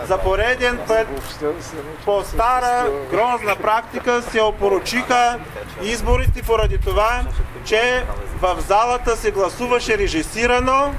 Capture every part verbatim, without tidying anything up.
за пореден път по стара грозна практика се опорочиха изборите поради това, че в залата се гласуваше режисирано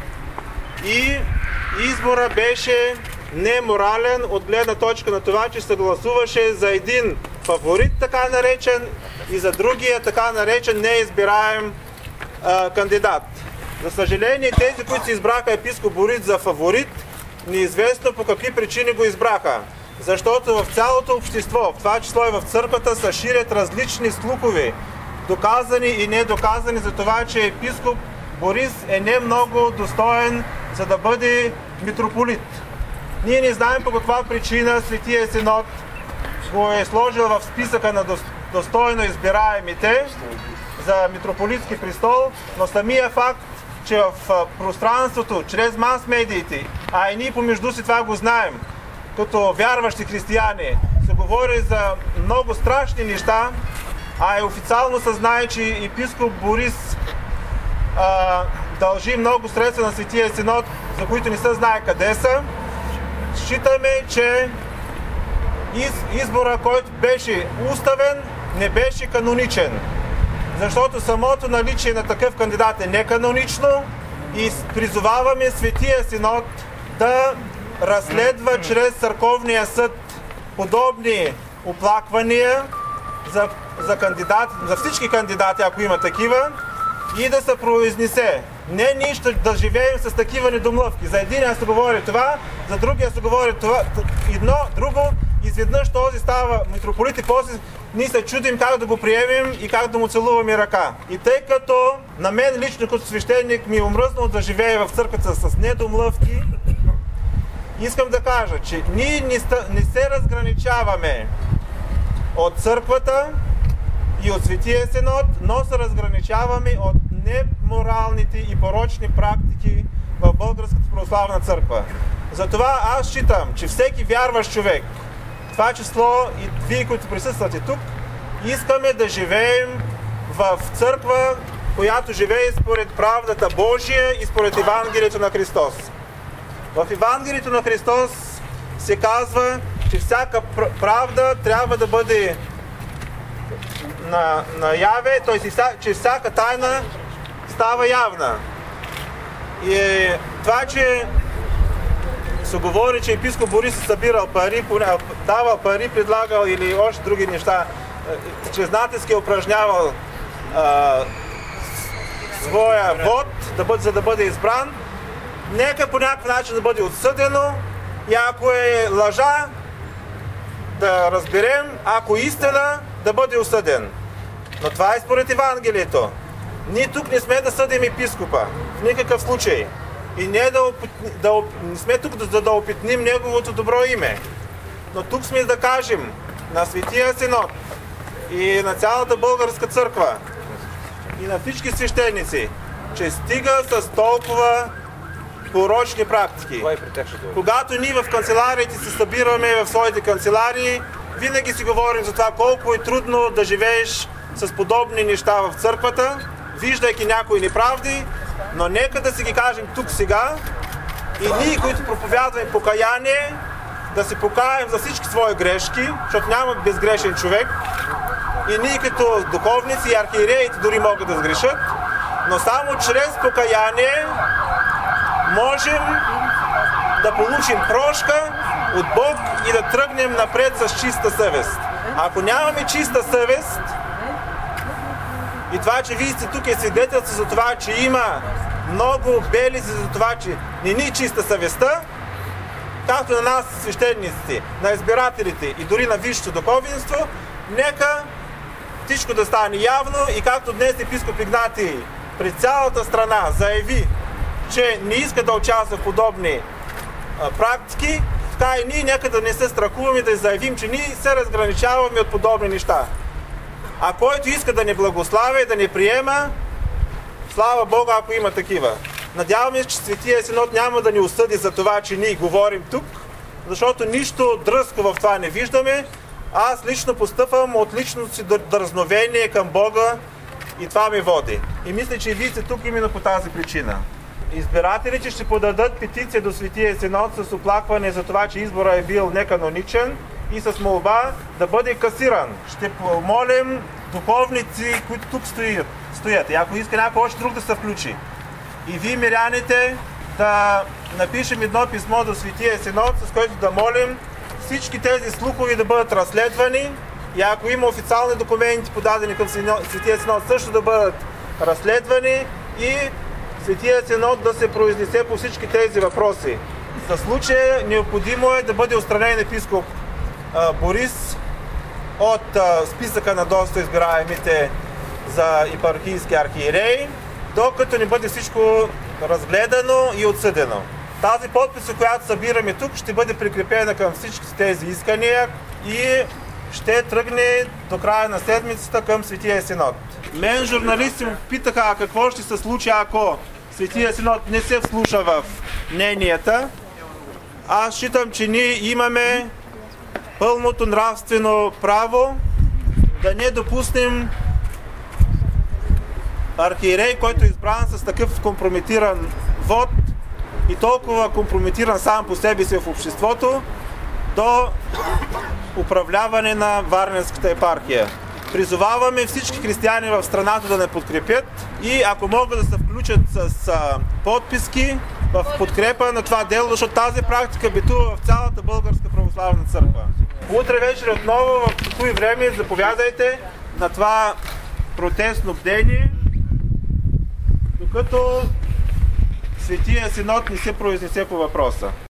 и избора беше неморален от гледна точка на това, че се гласуваше за един фаворит, така наречен, и за другия така наречен неизбираем а, кандидат. За съжаление, тези, които се избраха епископ Борис за фаворит, неизвестно по какви причини го избраха. Защото в цялото общество, в това число и в църквата, се ширят различни слухове, доказани и недоказани за това, че епископ Борис е не много достоен, за да бъде митрополит. Ние не знаем по каква причина Светия Синод го е сложил в списъка на достойно избираемите за митрополитски престол, но самия факт, че в пространството, чрез мас-медиите, а и ние помежду си това го знаем, като вярващи християни, се говори за много страшни неща, а и официално се знае, че епископ Борис а, дължи много средства на Светия Синод, за които не се знае къде са. Считаме, че из, избора, който беше уставен, не беше каноничен. Защото самото наличие на такъв кандидат е неканонично и призоваваме Светия Синод да разследва чрез църковния съд подобни оплаквания за, за, кандидат, за всички кандидати, ако има такива, и да се произнесе. Не ние ще да живеем с такива недомлъвки. За единия се говори това, за другия се говори това, едно, друго, изведнъж този става митрополит и после ние се чудим как да го приемем и как да му целуваме ръка. И тъй като на мен лично като свещеник ми е омръзнало да живее в църквата с недомлъвки, искам да кажа, че ние не, ста, не се разграничаваме от църквата и от Светия Синод, но се разграничаваме от неморалните и порочни практики в Българската православна църква. Затова аз считам, че всеки вярващ човек, това число и вие, които присъствате тук, искаме да живеем в църква, която живее според правдата Божия и според Евангелието на Христос. В Евангелието на Христос се казва, че всяка правда трябва да бъде на, наяве, т.е. че всяка тайна става явна. И това, че се говори, че епископ Борис е събирал пари, давал пари, предлагал или още други неща, чрез натиск е упражнявал а, своя вод, да бъде, за да бъде избран, нека по някакъв начин да бъде отсъдено и ако е лъжа, да разберем, ако е истина, да бъде осъден. Но това е според Евангелието. Ние тук не сме да съдим епископа, в никакъв случай. И не, да, да, не сме тук да, да опитним неговото добро име. Но тук сме да кажем на Светия Синод и на цялата българска църква и на всички свещеници, че стига с толкова порочни практики. Когато ние в канцелариите се събираме в своите канцеларии, винаги си говорим за това колко е трудно да живееш с подобни неща в църквата, виждайки някои неправди, но нека да си ги кажем тук сега и ние, които проповядваме покаяние, да се покаем за всички свои грешки, защото няма безгрешен човек и ние като духовници и архиереите дори могат да сгрешат, но само чрез покаяние можем да получим прошка от Бог и да тръгнем напред с чиста съвест. Ако нямаме чиста съвест, и това, че вие сте тук е свидетелство за това, че има много белези за това, че не ни чиста съвестта, както на нас свещениците, на избирателите и дори на висшето духовенство, нека всичко да стане явно и както днес епископ Игнатий пред цялата страна заяви, че не иска да участва в подобни а, практики, така и ние нека да не се страхуваме да заявим, че ние се разграничаваме от подобни неща. А който иска да ни благославя и да ни приема, слава Богу, ако има такива. Надяваме се, че Светия Синод няма да ни осъди за това, че ние говорим тук, защото нищо дръзко в това не виждаме. Аз лично постъпвам от личното си дързновение към Бога и това ме води. И мисля, че и вие сте тук именно по тази причина. избирателите ще подадат петиция до Светия Синод с оплакване за това, че избора е бил неканоничен и с молба да бъде касиран. Ще помолим духовници, които тук стоят, стоят. И ако иска някой още друг да се включи. И вие, миряните, да напишем едно писмо до Светия Синод, с което да молим всички тези слухови да бъдат разследвани и ако има официални документи подадени към Светия Синод, също да бъдат разследвани и Светия Синод да се произнесе по всички тези въпроси. За случая необходимо е да бъде отстранен епископ а, Борис от а, списъка на доста избираемите за епархийски архиереи, докато не бъде всичко разгледано и отсъдено. Тази подписа, която събираме тук, ще бъде прикрепена към всички тези искания и ще тръгне до края на седмицата към Светия Синод. Мен журналисти ме питаха а какво ще се случи, ако Светия Синод не се вслуша в мненията. Аз считам, че ние имаме пълното нравствено право да не допуснем архиерей, който е избран с такъв компрометиран вод и толкова компрометиран сам по себе си в обществото, до управляване на Варненската епархия. Призоваваме всички християни в страната да не подкрепят и ако могат да се включат с а, подписки в подкрепа на това дело, защото тази практика битува в цялата българска православна църква. Утре вечер отново в какво и време заповядайте на това протестно бдение, докато Светия Синод не се произнесе по въпроса.